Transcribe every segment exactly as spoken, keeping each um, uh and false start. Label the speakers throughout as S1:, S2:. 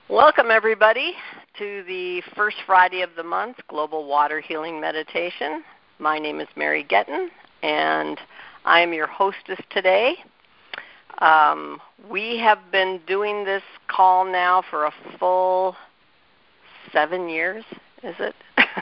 S1: Welcome, everybody, to the first Friday of the month, Global Water Healing Meditation. My name is Mary Getton, and I am your hostess today. Um, we have been doing this call now for a full seven years, is it?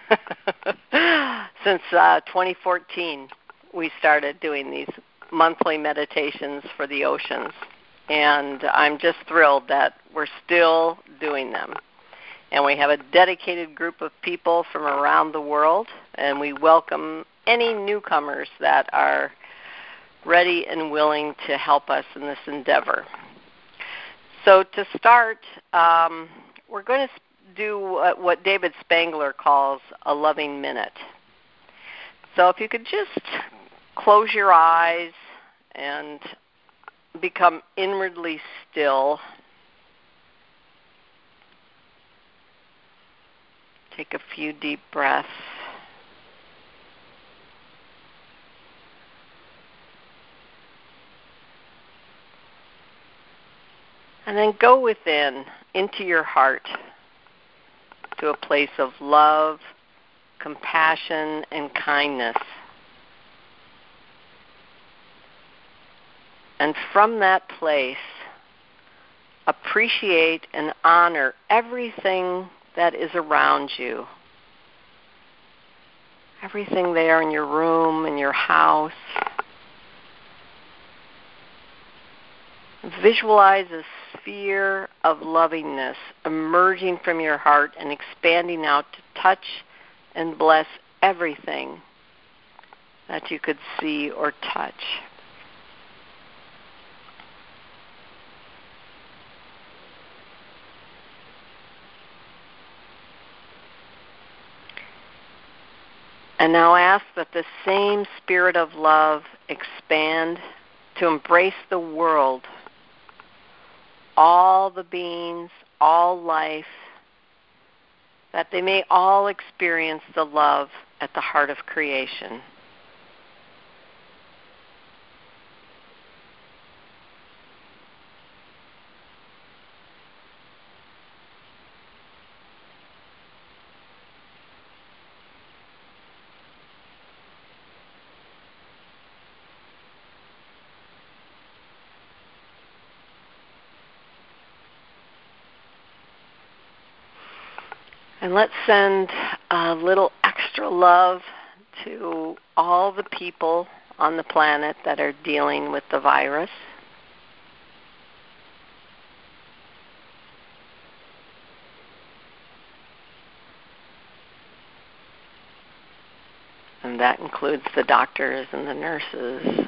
S1: Since uh, twenty fourteen, we started doing these monthly meditations for the oceans. And I'm just thrilled that we're still doing them. And we have a dedicated group of people from around the world, and we welcome any newcomers that are ready and willing to help us in this endeavor. So to start, um, we're going to do what David Spangler calls a loving minute. So if you could just close your eyes and become inwardly still. Take a few deep breaths. And then go within, into your heart, to a place of love, compassion, and kindness. And from that place, appreciate and honor everything that is around you. Everything there in your room, in your house. Visualize a sphere of lovingness emerging from your heart and expanding out to touch and bless everything that you could see or touch. And now ask that the same spirit of love expand to embrace the world, all the beings, all life, that they may all experience the love at the heart of creation. And let's send a little extra love to all the people on the planet that are dealing with the virus. And that includes the doctors and the nurses.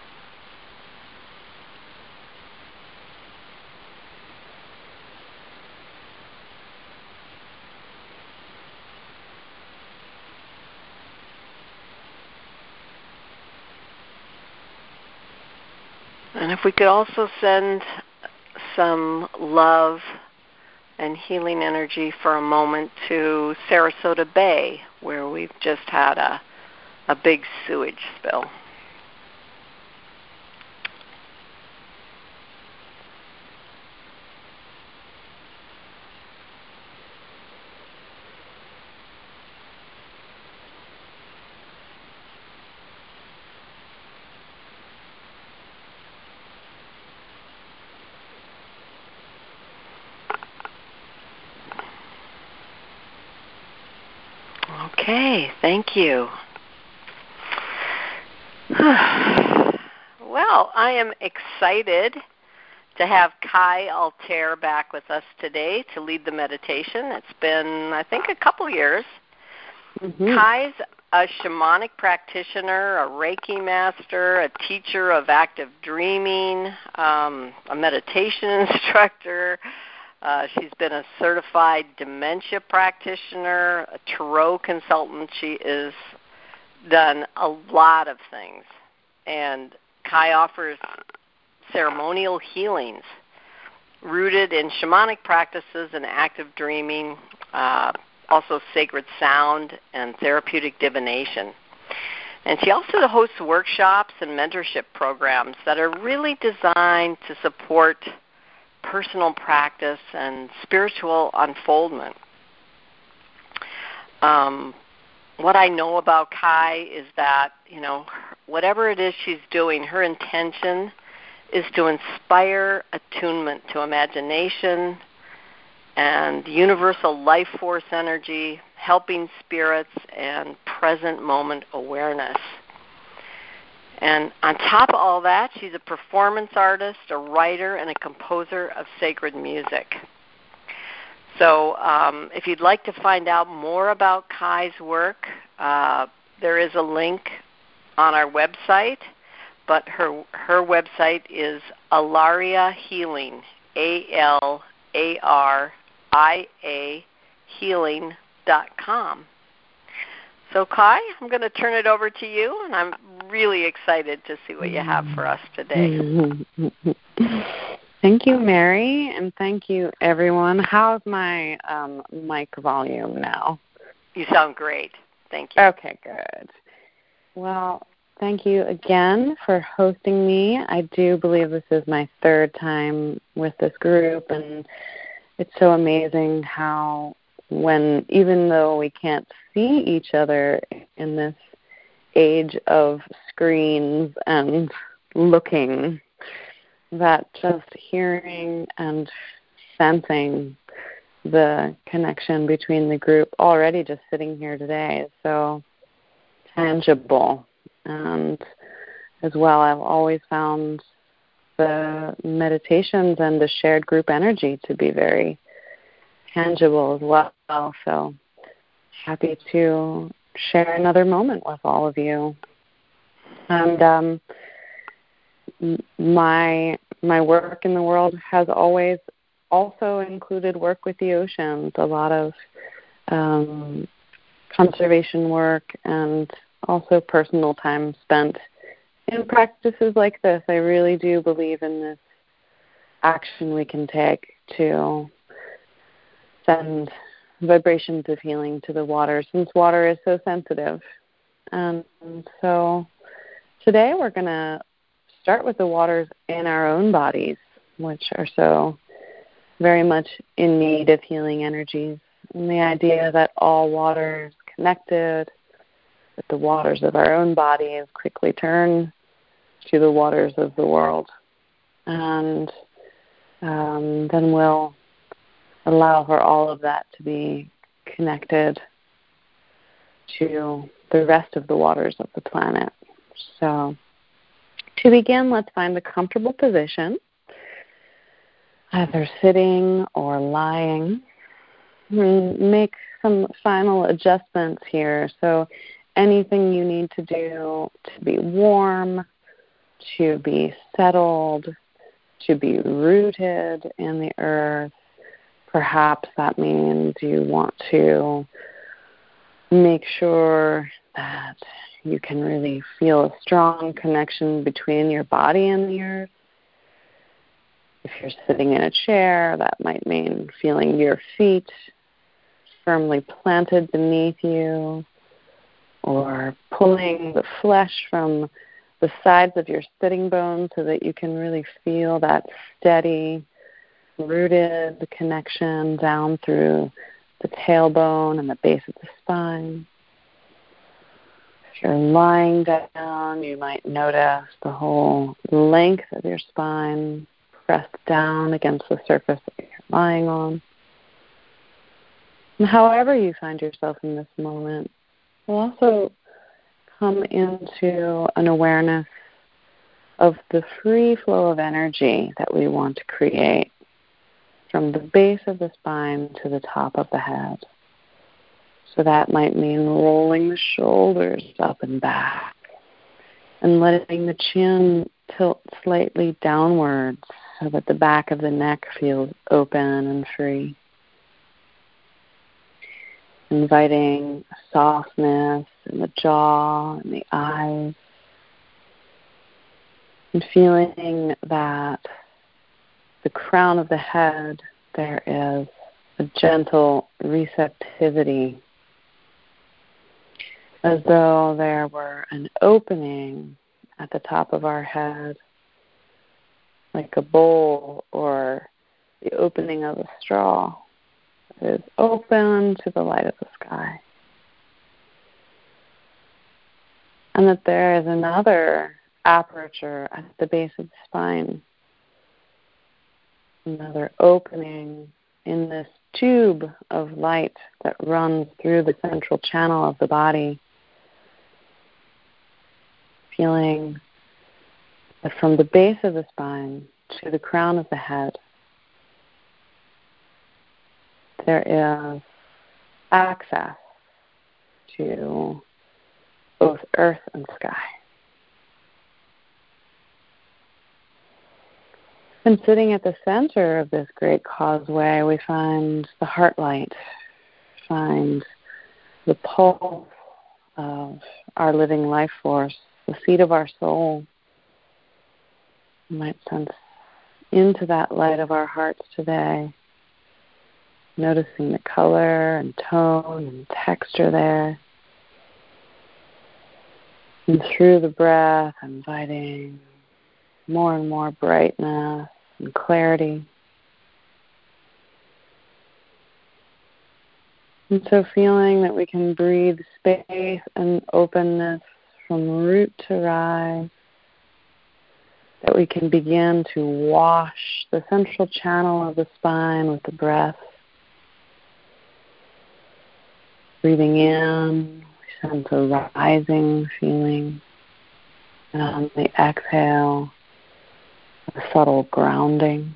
S1: And if we could also send some love and healing energy for a moment to Sarasota Bay, where we've just had a, a big sewage spill. Okay, thank you. Well, I am excited to have Kai Altair back with us today to lead the meditation. It's been, I think, a couple years. Mm-hmm. Kai's a shamanic practitioner, a Reiki master, a teacher of active dreaming, um, a meditation instructor. Uh, she's been a certified dementia practitioner, a tarot consultant. She has done a lot of things. And Kai offers ceremonial healings rooted in shamanic practices and active dreaming, uh, also sacred sound and therapeutic divination. And she also hosts workshops and mentorship programs that are really designed to support personal practice and spiritual unfoldment. Um, what I know about Kai is that, you know, whatever it is she's doing, her intention is to inspire attunement to imagination and universal life force energy, helping spirits, and present moment awareness. And on top of all that, she's a performance artist, a writer, and a composer of sacred music. So um, if you'd like to find out more about Kai's work, uh, there is a link on our website, but her her website is Alaria Healing, A L A R I A healing dot com. So, Kai, I'm going to turn it over to you, and I'm really excited to see what you have for us today.
S2: Thank you, Mary, and thank you, everyone. How's my um, mic volume now?
S1: You sound great. Thank you.
S2: Okay, good. Well, thank you again for hosting me. I do believe this is my third time with this group, and it's so amazing how when, even though we can't see each other in this age of screens and looking, that just hearing and sensing the connection between the group already just sitting here today is so tangible. And as well, I've always found the meditations and the shared group energy to be very tangible as well. So happy to share another moment with all of you. And um, my my work in the world has always also included work with the oceans, a lot of um, conservation work, and also personal time spent in practices like this. I really do believe in this action we can take to send vibrations of healing to the water, since water is so sensitive. Um, so today we're going to start with the waters in our own bodies, which are so very much in need of healing energies. And the idea that all water is connected, that the waters of our own bodies quickly turn to the waters of the world. And um, then we'll allow for all of that to be connected to the rest of the waters of the planet. So to begin, let's find a comfortable position, either sitting or lying. Make some final adjustments here. So anything you need to do to be warm, to be settled, to be rooted in the earth. Perhaps that means you want to make sure that you can really feel a strong connection between your body and the earth. If you're sitting in a chair, that might mean feeling your feet firmly planted beneath you, or pulling the flesh from the sides of your sitting bones so that you can really feel that steady, rooted connection down through the tailbone and the base of the spine. If you're lying down, you might notice the whole length of your spine pressed down against the surface that you're lying on. And however you find yourself in this moment, we'll also come into an awareness of the free flow of energy that we want to create from the base of the spine to the top of the head. So that might mean rolling the shoulders up and back and letting the chin tilt slightly downwards so that the back of the neck feels open and free. Inviting softness in the jaw and the eyes, and feeling that the crown of the head, there is a gentle receptivity, as though there were an opening at the top of our head, like a bowl or the opening of a straw that is open to the light of the sky. And that there is another aperture at the base of the spine, another opening in this tube of light that runs through the central channel of the body, feeling that from the base of the spine to the crown of the head, there is access to both earth and sky. And sitting at the center of this great causeway, we find the heart light, find the pulse of our living life force, the seat of our soul. You might sense into that light of our hearts today, noticing the color and tone and texture there. And through the breath, inviting more and more brightness and clarity. And so feeling that we can breathe space and openness from root to rise, that we can begin to wash the central channel of the spine with the breath. Breathing in, we sense a rising feeling. And on the exhale, a subtle grounding.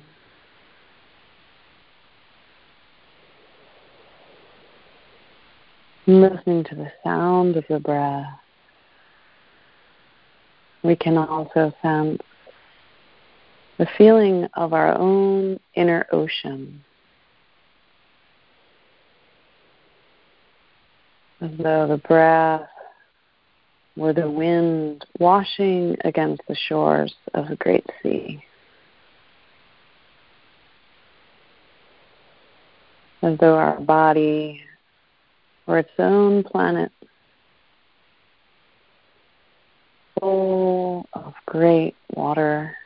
S2: Listening to the sound of the breath, we can also sense the feeling of our own inner ocean, as though the breath were the wind washing against the shores of the great sea. As though our body were its own planet, full of great water,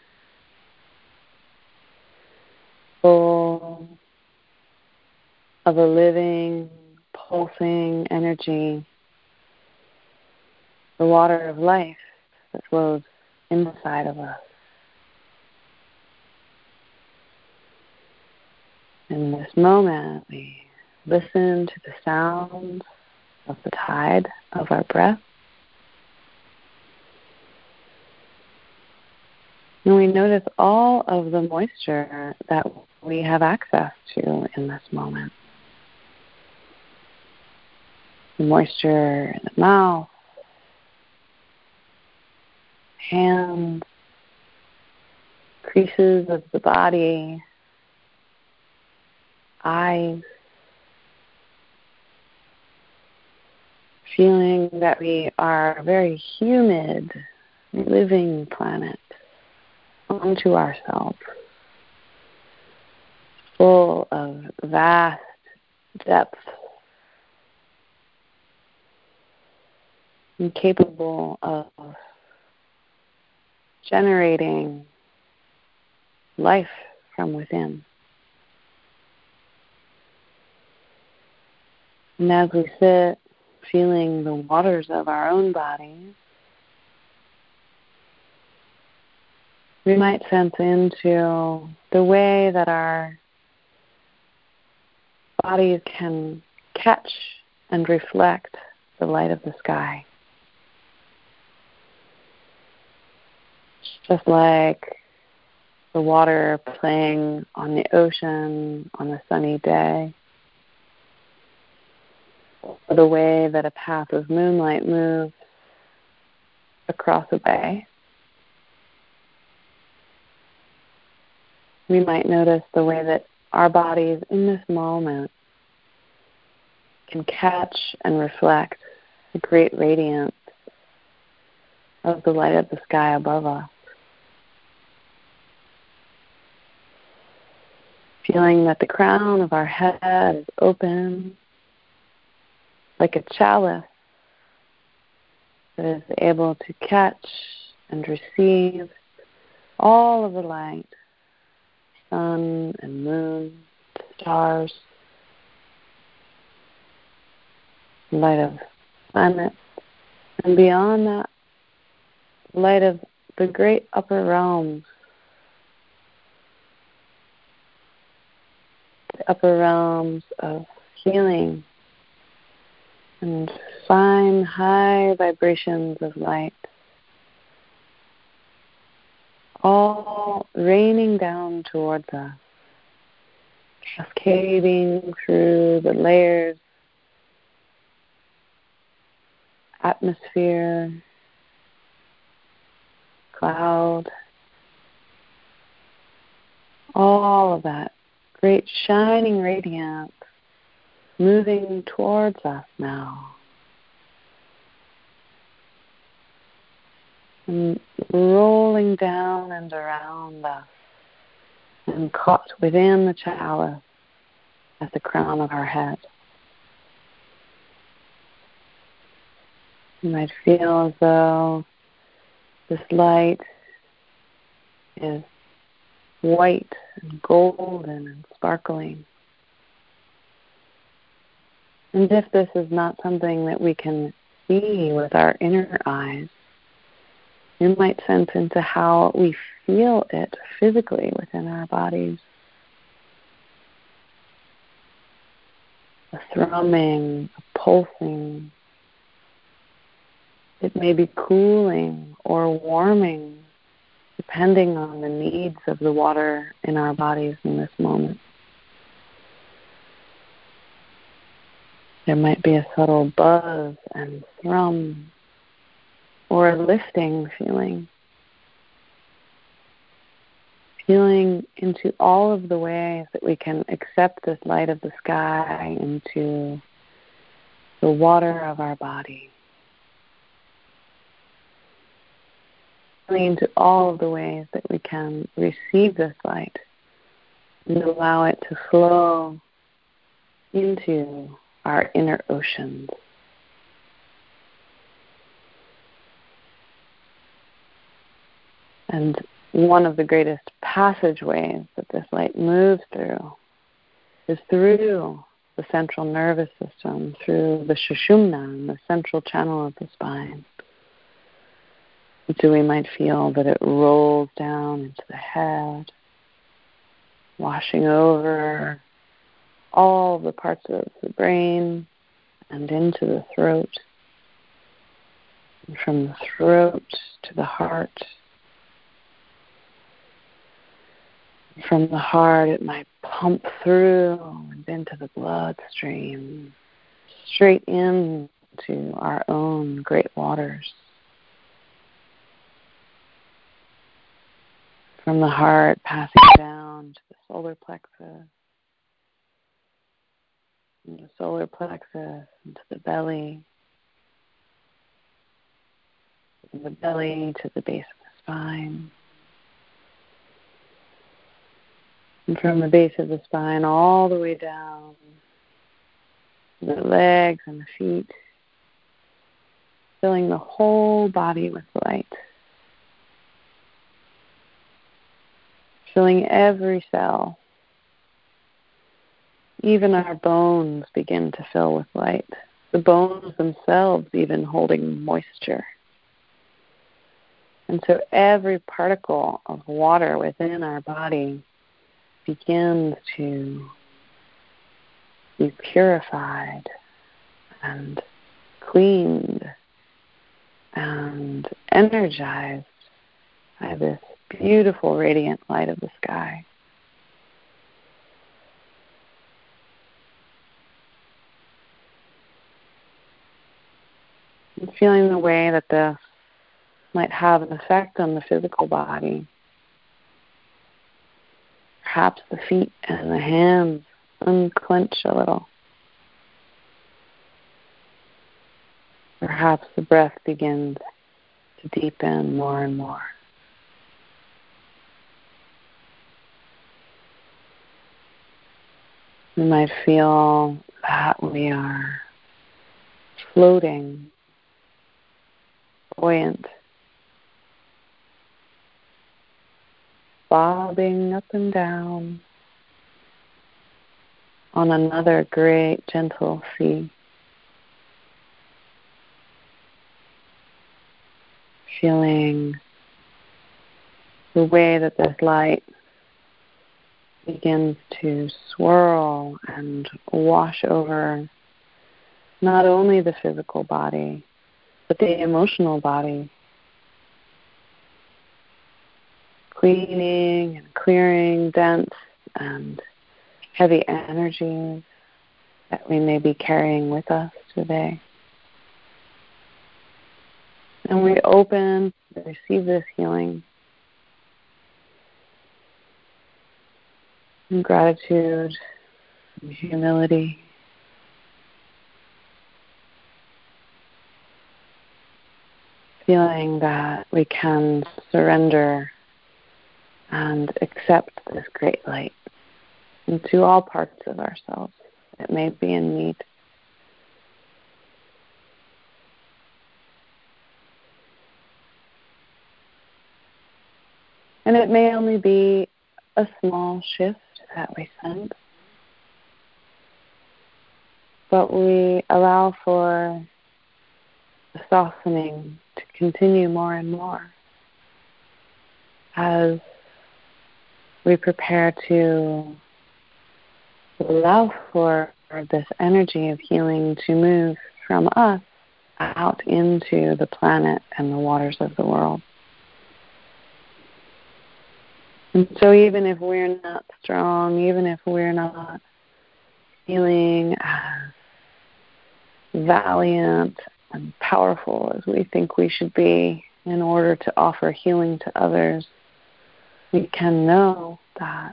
S2: full of a living, pulsing energy, the water of life that flows inside of us. In this moment, we listen to the sounds of the tide of our breath. And we notice all of the moisture that we have access to in this moment. The moisture in the mouth, hands, creases of the body, eyes, feeling that we are a very humid, living planet unto ourselves, full of vast depth and capable of generating life from within. And as we sit, feeling the waters of our own bodies, we might sense into the way that our bodies can catch and reflect the light of the sky. Just like the water playing on the ocean on a sunny day, or the way that a path of moonlight moves across a bay. We might notice the way that our bodies in this moment can catch and reflect the great radiance of the light of the sky above us. Feeling that the crown of our head is open, like a chalice that is able to catch and receive all of the light sun and moon, stars, light of planets, and beyond that, light of the great upper realms, the upper realms of healing and fine, high vibrations of light, all raining down towards us, cascading through the layers, atmosphere, cloud, all of that great shining radiance moving towards us now. And rolling down and around us and caught within the chalice at the crown of our head. You might feel as though this light is white and golden and sparkling. And if this is not something that we can see with our inner eyes, you might sense into how we feel it physically within our bodies. A thrumming, a pulsing. It may be cooling or warming, depending on the needs of the water in our bodies in this moment. There might be a subtle buzz and thrum, or a lifting feeling. Feeling into all of the ways that we can accept this light of the sky into the water of our body. Feeling into all of the ways that we can receive this light and allow it to flow into our inner oceans. And one of the greatest passageways that this light moves through is through the central nervous system, through the Sushumna, the central channel of the spine. And so we might feel that it rolls down into the head, washing over all the parts of the brain and into the throat. And from the throat to the heart. From the heart, it might pump through and into the bloodstream, straight into our own great waters. From the heart, passing down to the solar plexus, from the solar plexus into the belly, from the belly to the base of the spine. And from the base of the spine all the way down to the legs and the feet, filling the whole body with light. Filling every cell. Even our bones begin to fill with light. The bones themselves even holding moisture. And so every particle of water within our body begins to be purified and cleaned and energized by this beautiful radiant light of the sky. And feeling the way that this might have an effect on the physical body. Perhaps the feet and the hands unclench a little. Perhaps the breath begins to deepen more and more. We might feel that we are floating, buoyant, bobbing up and down on another great gentle sea. Feeling the way that this light begins to swirl and wash over not only the physical body, but the emotional body, cleaning and clearing dense and heavy energies that we may be carrying with us today. And we open to receive this healing in gratitude and humility. Feeling that we can surrender and accept this great light into all parts of ourselves that may be in need. And it may only be a small shift that we sense, but we allow for the softening to continue more and more as we prepare to allow for this energy of healing to move from us out into the planet and the waters of the world. And so even if we're not strong, even if we're not feeling as valiant and powerful as we think we should be in order to offer healing to others, we can know that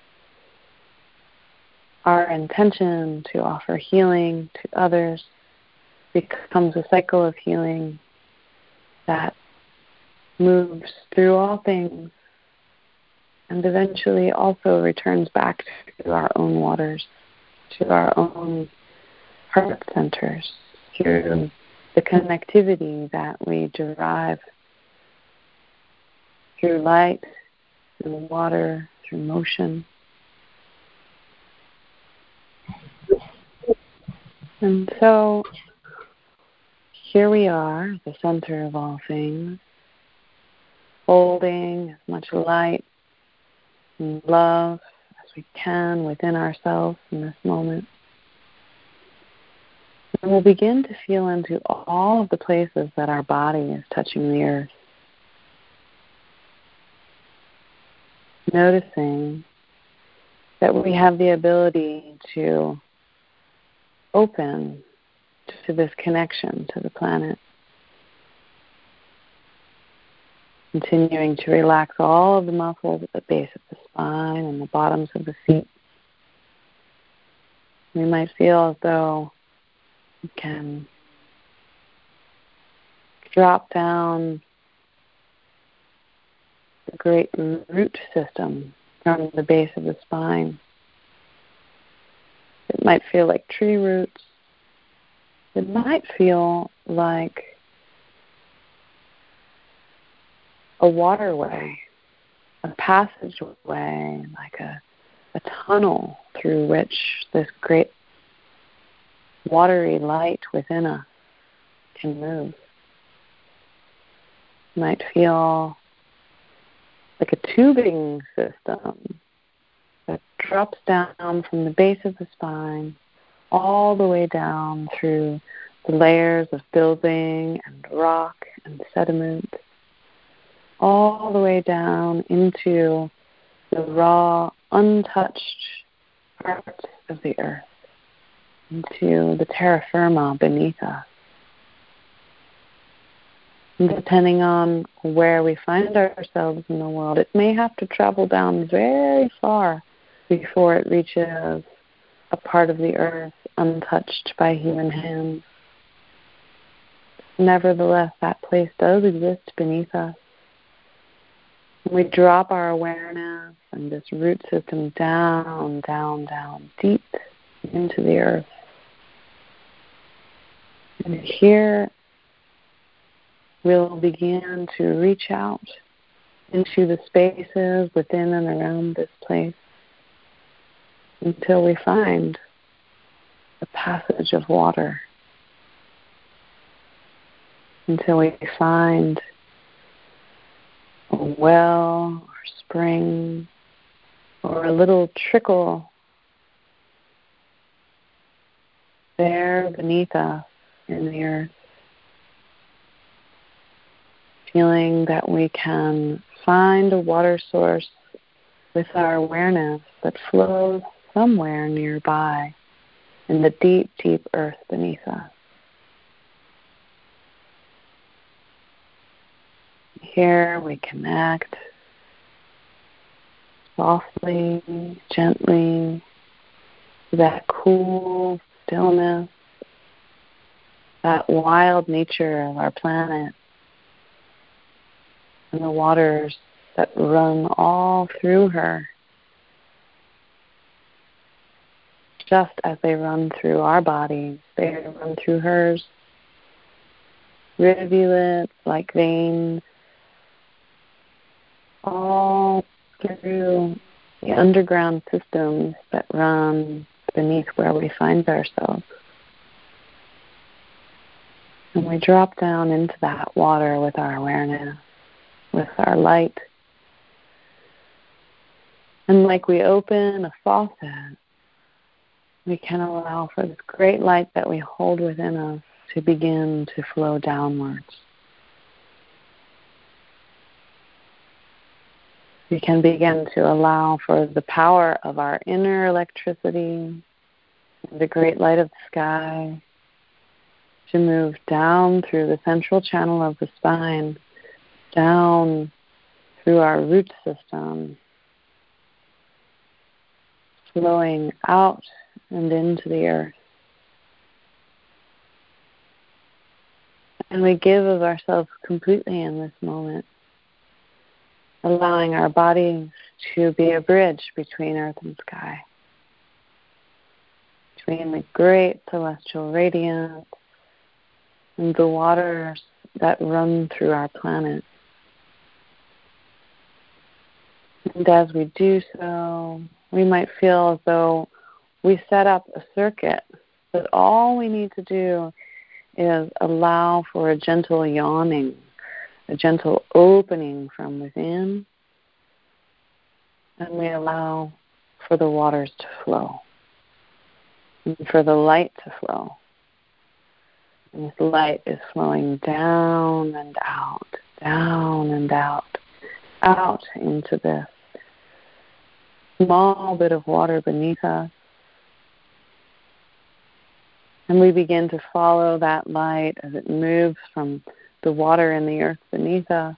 S2: our intention to offer healing to others becomes a cycle of healing that moves through all things and eventually also returns back to our own waters, to our own heart centers, through the connectivity that we derive through light, through water, through motion. And so here we are, the center of all things, holding as much light and love as we can within ourselves in this moment. And we'll begin to feel into all of the places that our body is touching the earth. Noticing that we have the ability to open to this connection to the planet. Continuing to relax all of the muscles at the base of the spine and the bottoms of the feet. We might feel as though we can drop down the great root system from the base of the spine. It might feel like tree roots. It might feel like a waterway, a passageway, like a, a tunnel through which this great watery light within us can move. It might feel like a tubing system that drops down from the base of the spine all the way down through the layers of building and rock and sediment, all the way down into the raw, untouched parts of the earth, into the terra firma beneath us. And depending on where we find ourselves in the world, it may have to travel down very far before it reaches a part of the earth untouched by human hands. Nevertheless, that place does exist beneath us. We drop our awareness and this root system down, down, down, deep into the earth. And here we'll begin to reach out into the spaces within and around this place until we find the passage of water, until we find a well or spring or a little trickle there beneath us in the earth, feeling that we can find a water source with our awareness that flows somewhere nearby in the deep, deep earth beneath us. Here we connect softly, gently to that cool stillness, that wild nature of our planet, and the waters that run all through her, just as they run through our bodies. They run through hers. Rivulets like veins, all through the underground systems that run beneath where we find ourselves. And we drop down into that water with our awareness, with our light. And like we open a faucet, we can allow for this great light that we hold within us to begin to flow downwards. We can begin to allow for the power of our inner electricity, the great light of the sky, to move down through the central channel of the spine, down through our root system, flowing out and into the earth. And we give of ourselves completely in this moment, allowing our bodies to be a bridge between earth and sky, between the great celestial radiance and the waters that run through our planet. And as we do so, we might feel as though we set up a circuit, but all we need to do is allow for a gentle yawning, a gentle opening from within, and we allow for the waters to flow, and for the light to flow. And this light is flowing down and out, down and out, out into this small bit of water beneath us. And we begin to follow that light as it moves from the water in the earth beneath us.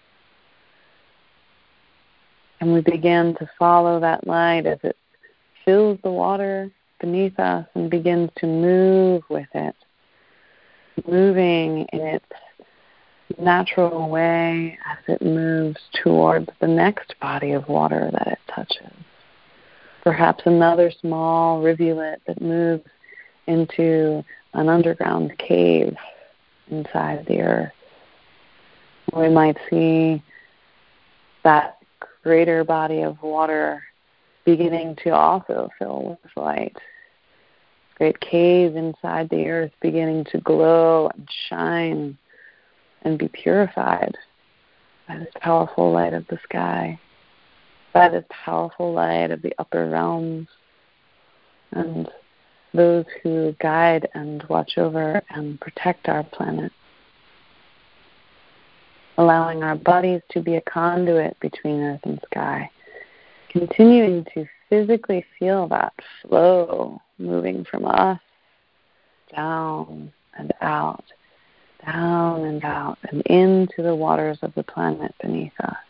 S2: And we begin to follow that light as it fills the water beneath us and begins to move with it, moving in its natural way as it moves towards the next body of water that it touches. Perhaps another small rivulet that moves into an underground cave inside the earth. We might see that greater body of water beginning to also fill with light. Great cave inside the earth beginning to glow and shine and be purified by this powerful light of the sky, by this powerful light of the upper realms, and those who guide and watch over and protect our planet, allowing our bodies to be a conduit between earth and sky, continuing to physically feel that flow moving from us down and out, down and out, and into the waters of the planet beneath us.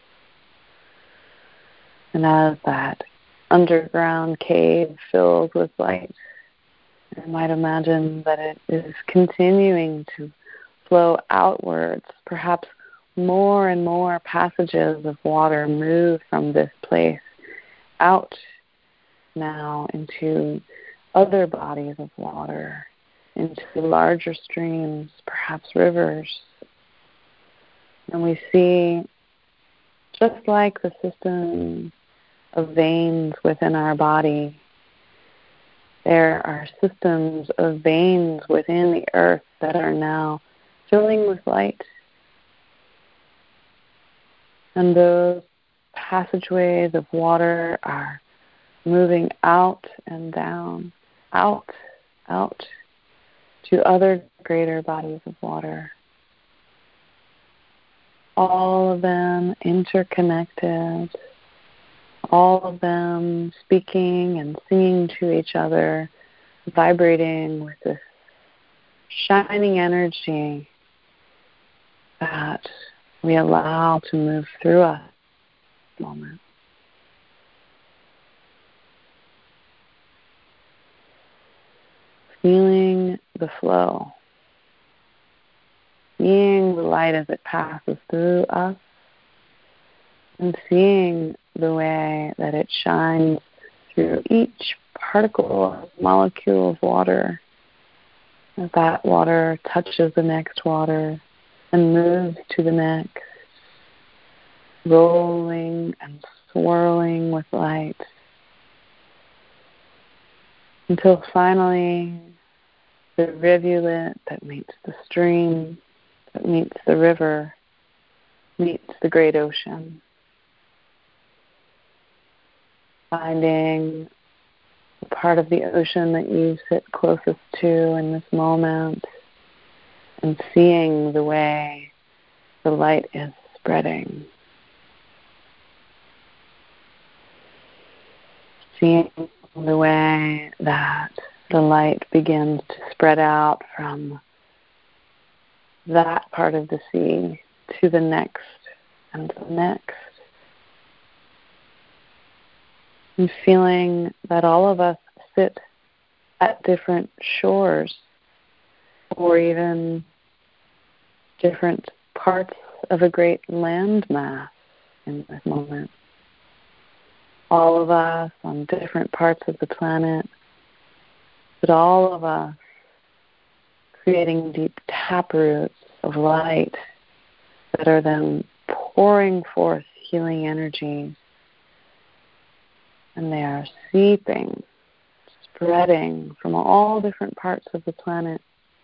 S2: And as that underground cave fills with light, you might imagine that it is continuing to flow outwards. Perhaps more and more passages of water move from this place out now into other bodies of water, into larger streams, perhaps rivers. And we see just like the system of veins within our body, there are systems of veins within the earth that are now filling with light. And those passageways of water are moving out and down, out, out to other greater bodies of water. All of them interconnected, all of them speaking and singing to each other, vibrating with this shining energy that we allow to move through us at this moment. Feeling the flow, seeing the light as it passes through us, and seeing the way that it shines through each particle, molecule of water, as that water touches the next water and moves to the next, rolling and swirling with light, until finally the rivulet that meets the stream, that meets the river, meets the great ocean. Finding the part of the ocean that you sit closest to in this moment and seeing the way the light is spreading. Seeing the way that the light begins to spread out from that part of the sea to the next and the next. And feeling that all of us sit at different shores or even different parts of a great landmass in this moment. All of us on different parts of the planet, but all of us creating deep taproots of light that are then pouring forth healing energies. And they are seeping, spreading from all different parts of the planet.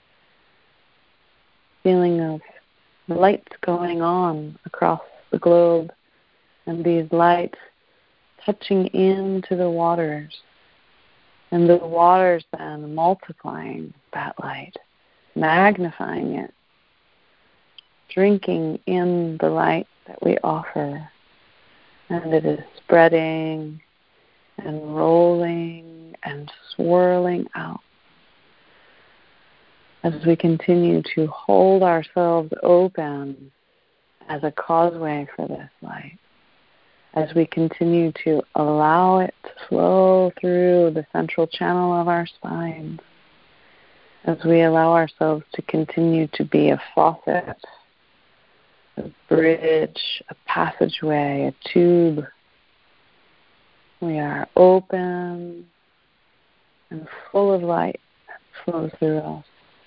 S2: Feeling of lights going on across the globe, and these lights touching into the waters, and the waters then multiplying that light, magnifying it, drinking in the light that we offer, and it is spreading and rolling and swirling out as we continue to hold ourselves open as a causeway for this light, as we continue to allow it to flow through the central channel of our spine, as we allow ourselves to continue to be a faucet, a bridge, a passageway, a tube. We are open and full of light that flows through us.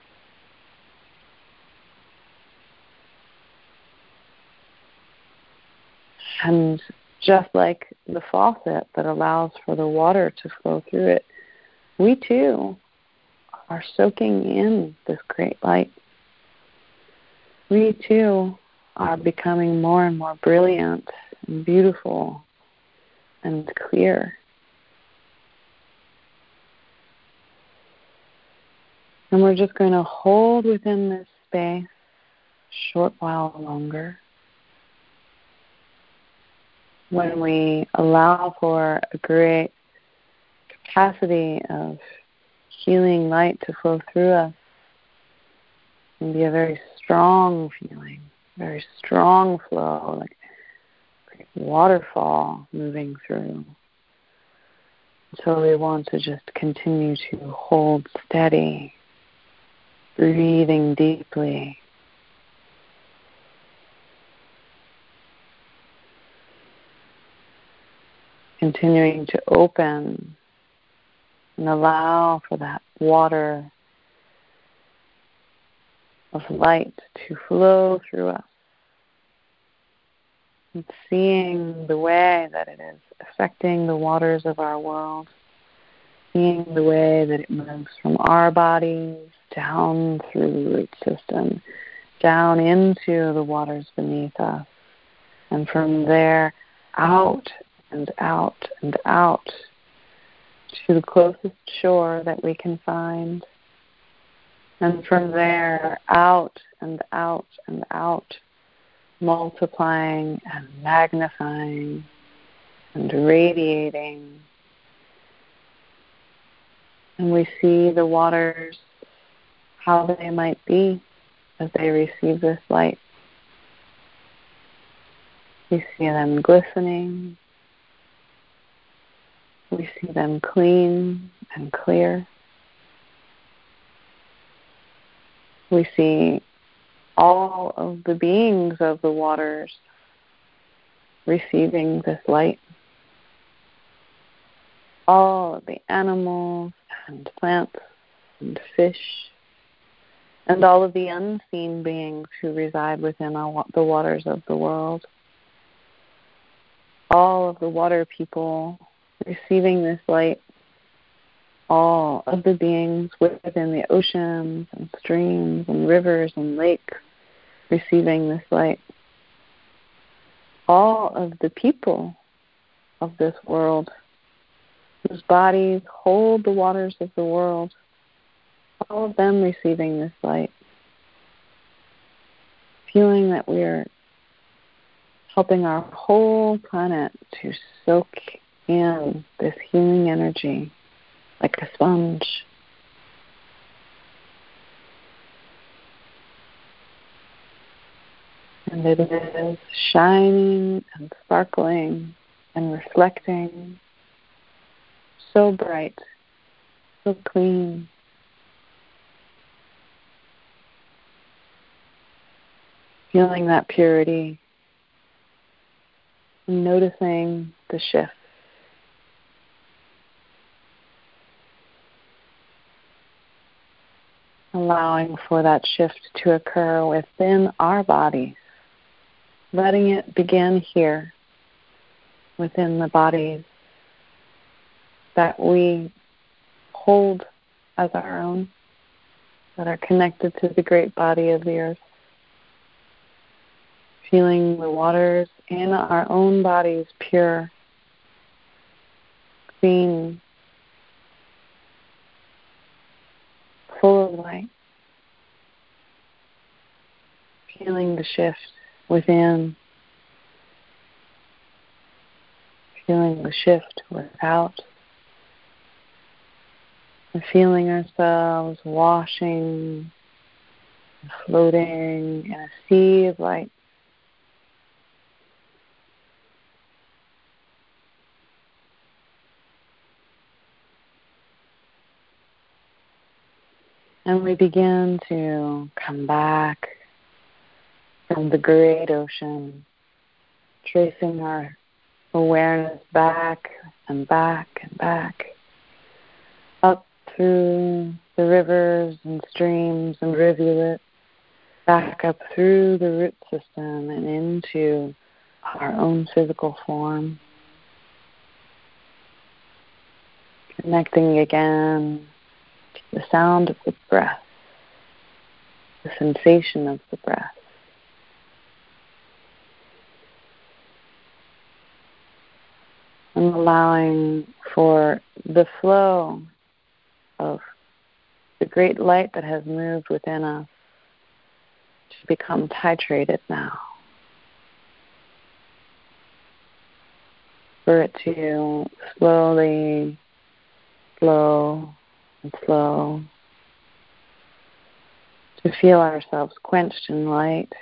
S2: And just like the faucet that allows for the water to flow through it, we too are soaking in this great light. We too are becoming more and more brilliant and beautiful and clear. And we're just going to hold within this space a short while longer. When we allow for a great capacity of healing light to flow through us, and be a very strong feeling, very strong flow, like waterfall moving through. So we want to just continue to hold steady, breathing deeply. Continuing to open and allow for that water of light to flow through us. and seeing the way that it is affecting the waters of our world, seeing the way that it moves from our bodies down through the root system, down into the waters beneath us, and from there out and out and out to the closest shore that we can find, and from there out and out and out, multiplying and magnifying and radiating. And we see the waters, how they might be as they receive this light. We see them glistening. We see them clean and clear. We see all of the beings of the waters receiving this light. All of the animals and plants and fish and all of the unseen beings who reside within our, the waters of the world. All of the water people receiving this light, all of the beings within the oceans and streams and rivers and lakes receiving this light, all of the people of this world whose bodies hold the waters of the world, all of them receiving this light, feeling that we are helping our whole planet to soak in this healing energy like a sponge. And it is shining and sparkling and reflecting, so bright, so clean. Feeling that purity and noticing the shift. Allowing for that shift to occur within our bodies, letting it begin here within the bodies that we hold as our own, that are connected to the great body of the earth. Feeling the waters in our own bodies pure, clean, full of light. Feeling the shift within. Feeling the shift without. And feeling ourselves washing, floating in a sea of light. And we begin to come back from the great ocean, tracing our awareness back and back and back, up through the rivers and streams and rivulets, back up through the root system and into our own physical form. Connecting again to the sound of the breath, the sensation of the breath. And allowing for the flow of the great light that has moved within us to become titrated now. For it to slowly flow and flow, to feel ourselves quenched in light,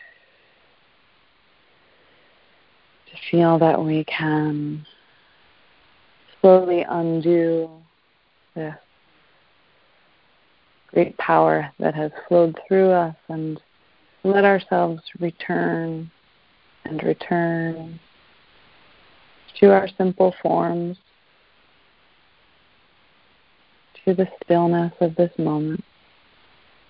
S2: to feel that we can slowly undo the great power that has flowed through us and let ourselves return and return to our simple forms, to the stillness of this moment,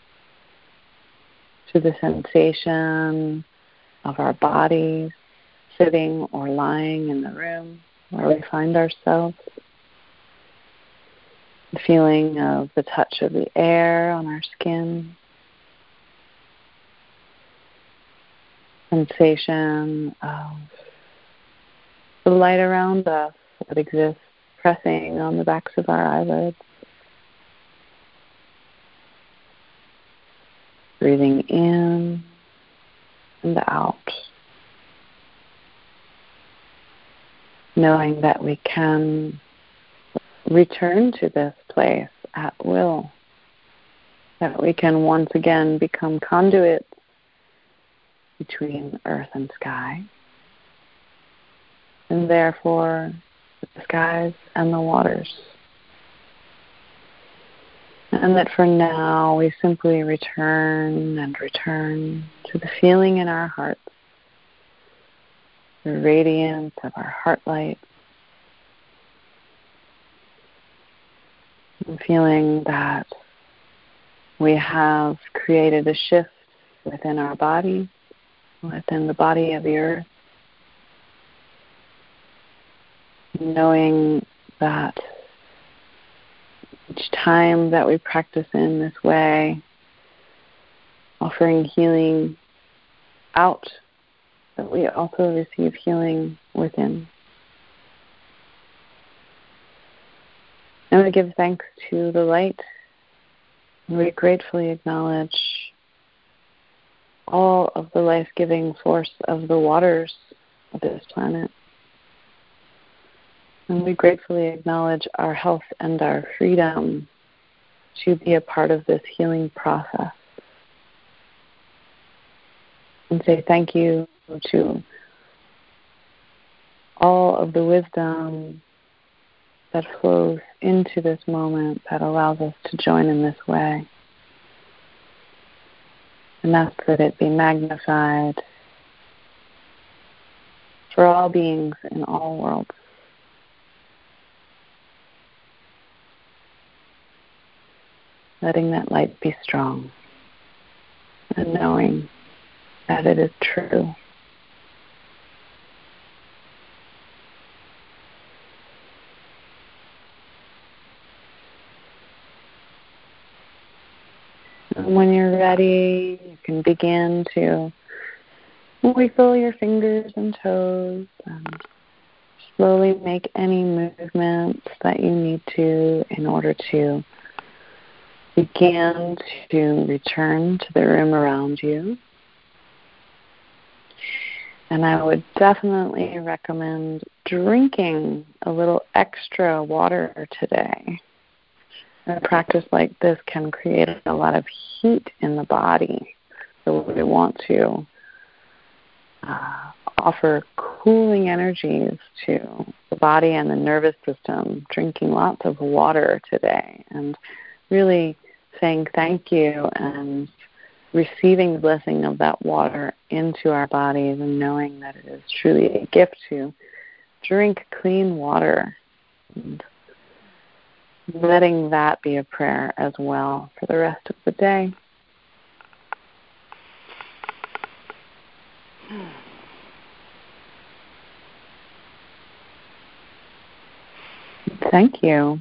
S2: to the sensation of our bodies sitting or lying in the room where we find ourselves. The feeling of the touch of the air on our skin. Sensation of the light around us that exists pressing on the backs of our eyelids. Breathing in and out. Knowing that we can return to this place at will. That we can once again become conduits between earth and sky. And therefore, the skies and the waters. And that for now, we simply return and return to the feeling in our hearts, the radiance of our heart light, and feeling that we have created a shift within our body, within the body of the earth, knowing that each time that we practice in this way, offering healing out, that we also receive healing within. And we give thanks to the light, and we gratefully acknowledge all of the life-giving force of the waters of this planet. And we gratefully acknowledge our health and our freedom to be a part of this healing process. And say thank you to all of the wisdom that flows into this moment that allows us to join in this way. And ask that it be magnified for all beings in all worlds. Letting that light be strong and knowing that it is true. And when you're ready, you can begin to wiggle your fingers and toes and slowly make any movements that you need to in order to begin to return to the room around you. And I would definitely recommend drinking a little extra water today. A practice like this can create a lot of heat in the body. So we want to uh, offer cooling energies to the body and the nervous system, drinking lots of water today and really saying thank you and receiving the blessing of that water into our bodies and knowing that it is truly a gift to drink clean water and letting that be a prayer as well for the rest of the day. Thank you.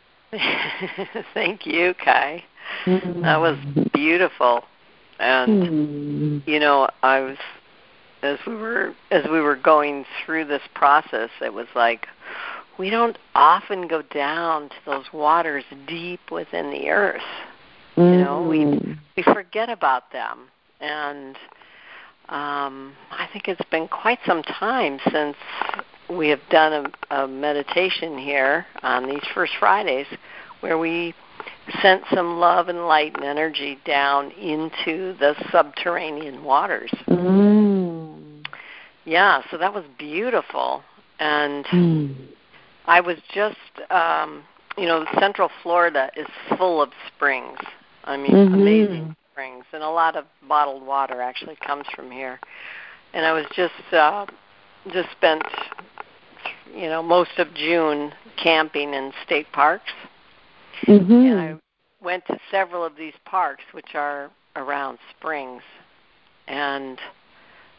S1: Thank you, Kai.
S2: Mm-hmm.
S1: That was beautiful. And
S2: mm-hmm.
S1: you know, I was as we were as we were going through this process, it was like we don't often go down to those waters deep within the earth. Mm-hmm. You know, we we forget about them. And um, I think it's been quite some time since we have done a, a meditation here on these First Fridays where we sent some love and light and energy down into the subterranean waters.
S2: Mm.
S1: Yeah, so that was beautiful. And
S2: mm.
S1: I was just, um, you know, Central Florida is full of springs. I mean, mm-hmm. amazing springs. And a lot of bottled water actually comes from here. And I was just, uh, just spent, you know, most of June camping in state parks.
S2: Mm-hmm.
S1: And I went to several of these parks, which are around springs. And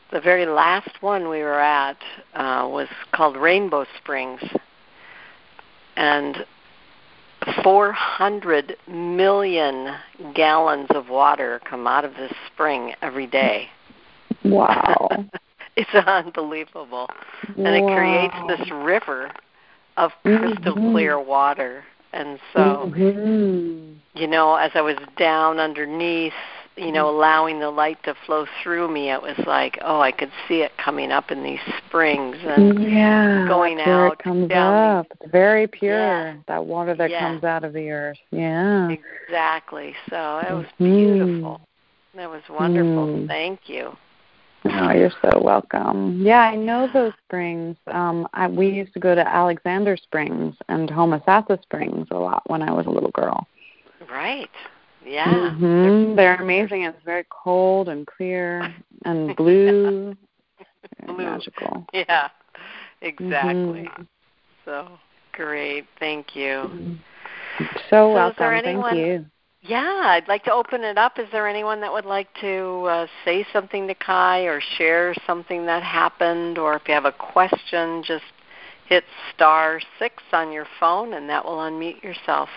S1: the very last one we were at uh, was called Rainbow Springs, and four hundred million gallons of water come out of this spring every day.
S2: Wow.
S1: It's unbelievable. And it
S2: wow.
S1: creates this river of crystal mm-hmm. clear water. And so, mm-hmm. you know, as I was down underneath, you know, allowing the light to flow through me, it was like, oh, I could see it coming up in these springs and
S2: yeah,
S1: going
S2: that's
S1: out.
S2: Where it comes
S1: down
S2: up. It's very pure,
S1: yeah.
S2: that water that
S1: yeah.
S2: comes out of the earth. Yeah.
S1: Exactly. So it was
S2: mm-hmm.
S1: beautiful. It was wonderful.
S2: Mm.
S1: Thank you.
S2: Oh, you're so welcome. Yeah, I know those springs. Um, I, we used to go to Alexander Springs and Homosassa Springs a lot when I was a little girl.
S1: Right. Yeah.
S2: Mm-hmm. They're amazing. It's very cold and clear and blue.
S1: blue.
S2: Magical.
S1: Yeah, exactly.
S2: Mm-hmm.
S1: So great. Thank you.
S2: So,
S1: so
S2: welcome.
S1: Anyone,
S2: Thank you.
S1: Yeah, I'd like to open it up. Is there anyone that would like to uh, say something to Kai or share something that happened? Or if you have a question, just hit star six on your phone and that will unmute yourself.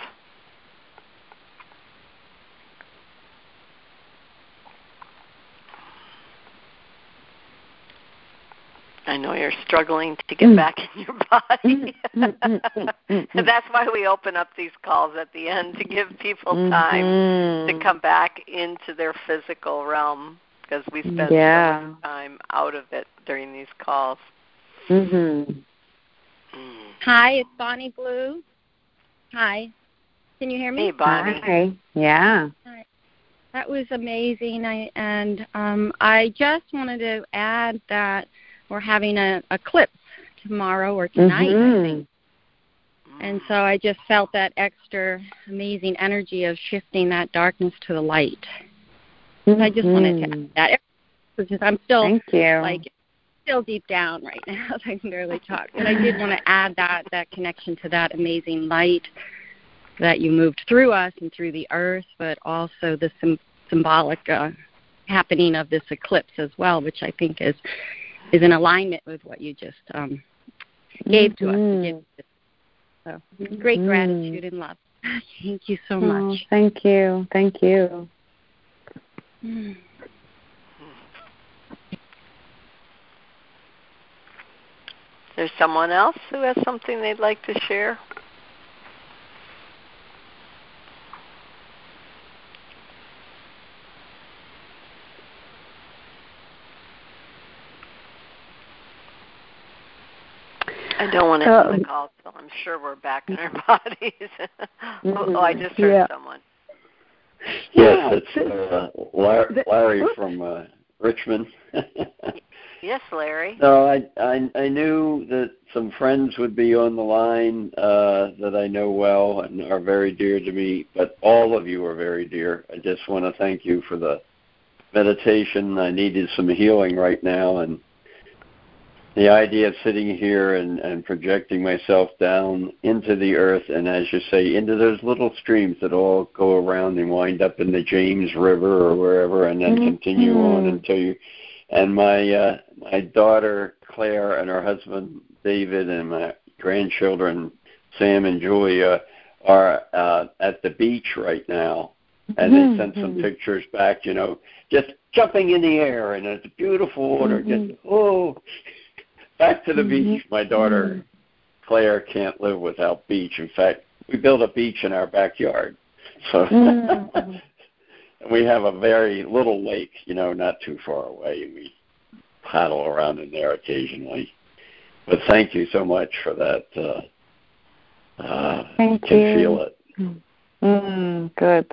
S1: I know you're struggling to get mm. back in your body. That's why we open up these calls at the end, to give people time mm-hmm. to come back into their physical realm, because we spend yeah. so much time out of it during these calls.
S2: Mm-hmm.
S3: Mm. Hi, it's Bonnie Blue. Hi. Can you hear me?
S1: Hey, Bonnie.
S2: Hi. Yeah.
S3: Hi. That was amazing. I, and um, I just wanted to add that we're having an eclipse tomorrow or tonight, mm-hmm. I think. And so I just felt that extra amazing energy of shifting that darkness to the light. Mm-hmm. I just wanted to add that. Because I'm still
S2: Thank you.
S3: like still deep down right now. I can barely talk. But I did want to add that that connection to that amazing light that you moved through us and through the earth, but also the sim- symbolic uh, happening of this eclipse as well, which I think is is in alignment with what you just um, gave to mm-hmm. us. So great mm-hmm. gratitude and love. Thank you so much.
S2: Oh, thank you. Thank you.
S1: Mm. There's someone else who has something they'd like to share? I don't want to end um, the call till I'm sure we're back in our bodies. oh, oh, I just heard
S4: yeah.
S1: someone.
S4: Yes, it's uh, Larry, Larry from uh, Richmond.
S1: Yes, Larry.
S4: No, I, I I knew that some friends would be on the line uh, that I know well and are very dear to me, but all of you are very dear. I just want to thank you for the meditation. I needed some healing right now, and the idea of sitting here and, and projecting myself down into the earth and, as you say, into those little streams that all go around and wind up in the James River or wherever and then mm-hmm. continue on until you... And my uh, my daughter, Claire, and her husband, David, and my grandchildren, Sam and Julia, are uh, at the beach right now. And mm-hmm. they sent some pictures back, you know, just jumping in the air, and it's beautiful water. Mm-hmm. Just, oh... Back to the mm-hmm. beach. My daughter, Claire, can't live without beach. In fact, we built a beach in our backyard. So mm-hmm. we have a very little lake, you know, not too far away. We paddle around in there occasionally. But thank you so much for that. Uh, uh,
S2: thank
S4: can
S2: you.
S4: feel it.
S2: Mm, good.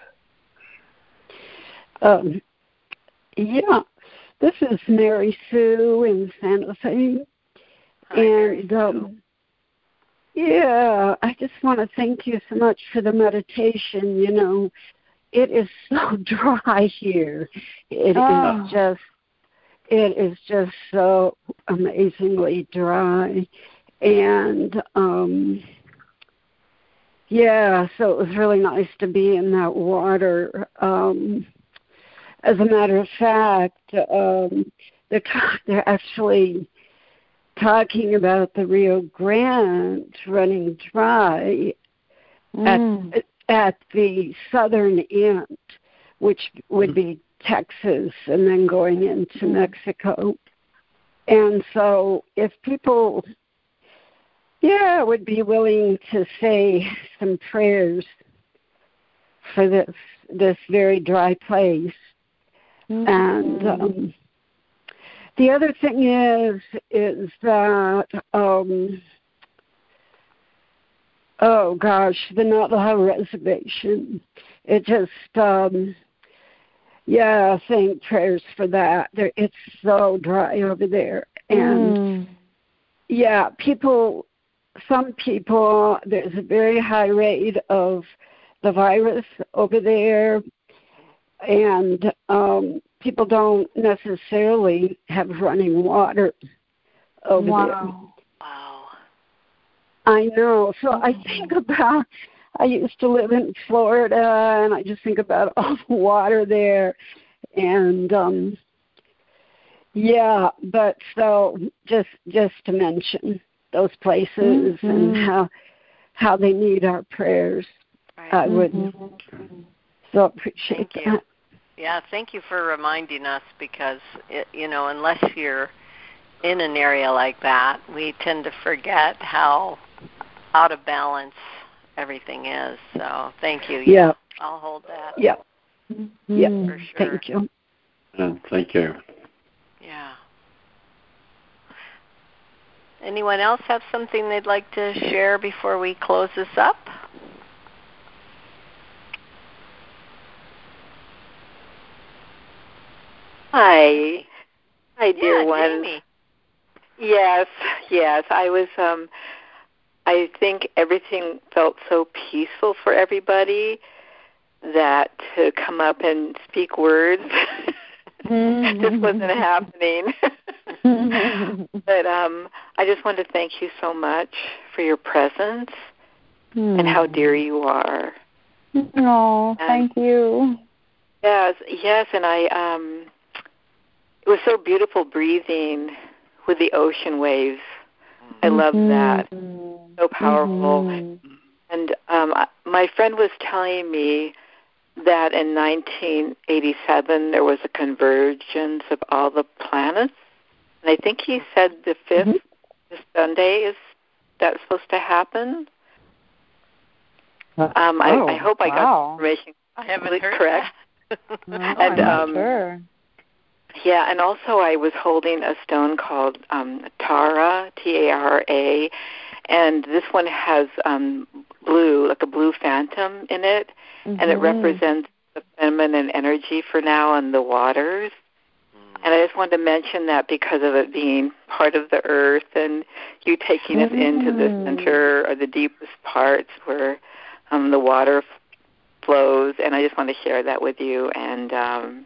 S4: Um,
S5: yeah, this is Mary Sue in Santa Fe.
S1: Hi,
S5: and um, yeah, I just want to thank you so much for the meditation. You know, it is so dry here. It oh. is just, it is just so amazingly dry, and um, yeah, so it was really nice to be in that water. Um, as a matter of fact, um, they're ta- they're actually talking about the Rio Grande running dry mm. at at the southern end, which would be Texas, and then going into Mexico. And so if people, yeah, would be willing to say some prayers for this this very dry place. Mm-hmm. And um, the other thing is, is that, um, oh gosh, the Navajo Reservation, it just, um, yeah, saying prayers for that. There, it's so dry over there. And, mm. yeah, people, some people, there's a very high rate of the virus over there, and um, people don't necessarily have running water over
S2: wow.
S5: there.
S1: Wow.
S5: I know. So I think about, I used to live in Florida, and I just think about all the water there. And, um, yeah, but so just just to mention those places mm-hmm. and how how they need our prayers. Right. I would mm-hmm. so appreciate
S1: thank
S5: that.
S1: You. Yeah, thank you for reminding us, because, it, you know, unless you're in an area like that, we tend to forget how out of balance everything is. So thank you.
S5: Yeah. yeah.
S1: I'll hold that.
S5: Yeah.
S1: Mm-hmm.
S5: Yeah.
S1: For sure.
S5: Thank you.
S4: Uh, thank you.
S1: Yeah. Anyone else have something they'd like to share before we close this up?
S6: Hi. Hi, dear
S1: yeah,
S6: one.
S1: Jamie.
S6: Yes, yes. I was, um, I think everything felt so peaceful for everybody that to come up and speak words just wasn't happening. But um, I just want to thank you so much for your presence mm. and how dear you are.
S2: Oh, and thank you.
S6: Yes, yes, and I, um, it was so beautiful breathing with the ocean waves. I love mm-hmm. that. So powerful. Mm-hmm. And um, my friend was telling me that in nineteen eighty-seven there was a convergence of all the planets. And I think he said the fifth, mm-hmm. this Sunday, is that supposed to happen?
S2: Uh,
S6: um, I,
S2: oh,
S6: I hope I
S2: wow.
S6: got the information
S1: I haven't
S6: really
S1: heard
S6: correct.
S2: No,
S6: and,
S2: I'm not
S6: um,
S2: sure.
S6: Yeah, and also I was holding a stone called um, Tara, T A R A, and this one has um, blue, like a blue phantom in it, mm-hmm. and it represents the feminine energy for now in the waters. Mm. And I just wanted to mention that because of it being part of the earth and you taking mm. us into the center or the deepest parts where um, the water f- flows, and I just want to share that with you. And um,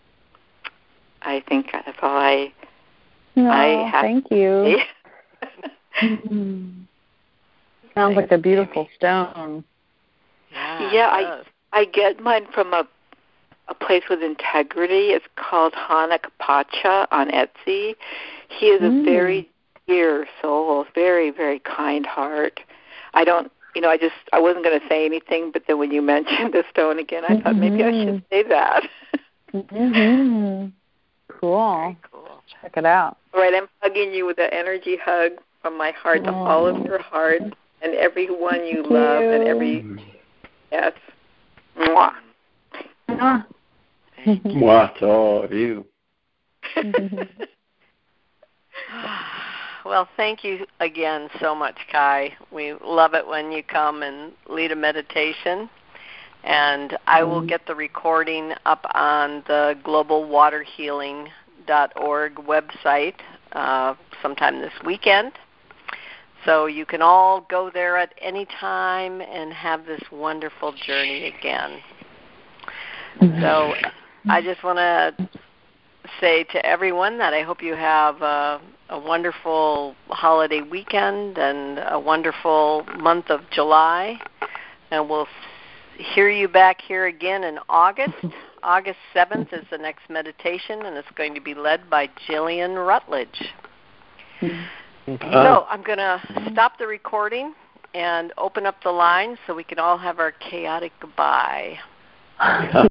S6: I think that's all I,
S2: no,
S6: I have
S2: thank
S6: to
S2: you.
S6: mm-hmm.
S2: Sounds like a beautiful stone.
S6: Yeah, yeah I I get mine from a a place with integrity. It's called Hanak Pacha on Etsy. He is mm. a very dear soul, very, very kind heart. I don't, you know, I just, I wasn't going to say anything, but then when you mentioned the stone again, I mm-hmm. thought maybe I should say that.
S2: mm-hmm. Cool.
S1: Very cool.
S2: Check it out.
S6: All right, I'm hugging you with an energy hug from my heart to oh. all of your hearts and everyone you
S2: Thank
S6: love
S2: you.
S6: and every, yes. Mwah.
S2: Mwah.
S4: Mwah to all of you.
S1: Well, thank you again so much, Kai. We love it when you come and lead a meditation. And I will get the recording up on the global water healing dot org website uh, sometime this weekend. So you can all go there at any time and have this wonderful journey again. Mm-hmm. So I just want to say to everyone that I hope you have a, a wonderful holiday weekend and a wonderful month of July. And we'll hear you back here again in August. August seventh is the next meditation, and it's going to be led by Jillian Rutledge.
S4: Uh,
S1: so I'm going to stop the recording and open up the line so we can all have our chaotic goodbye.